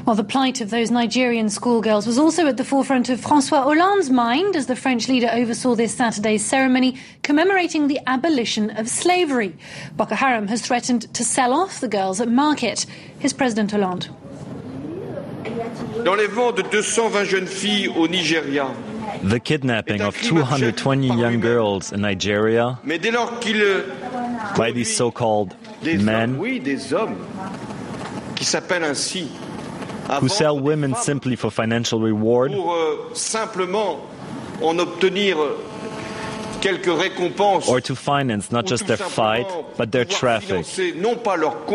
Well, the plight of those Nigerian schoolgirls was also at the forefront of François Hollande's mind as the French leader oversaw this Saturday's ceremony commemorating the abolition of slavery. Boko Haram has threatened to sell off the girls at market. Here's President Hollande. L'enlèvement de 220 jeunes filles au Nigeria. The kidnapping of 220 young girls in Nigeria by these so-called men who sell women simply for financial reward or to finance not just their fight, but their traffic.